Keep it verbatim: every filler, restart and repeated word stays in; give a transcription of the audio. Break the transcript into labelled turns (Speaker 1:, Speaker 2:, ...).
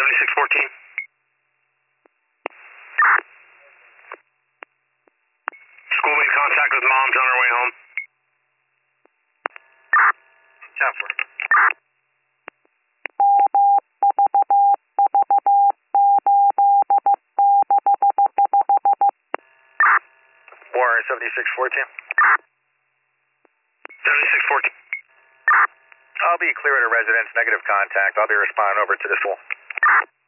Speaker 1: seventy-six fourteen. School made contact with moms on our way home. ten four.
Speaker 2: Warren seventy-six fourteen.
Speaker 1: seventy-six fourteen.
Speaker 2: I'll be clear at a residence, negative contact. I'll be responding over to the school.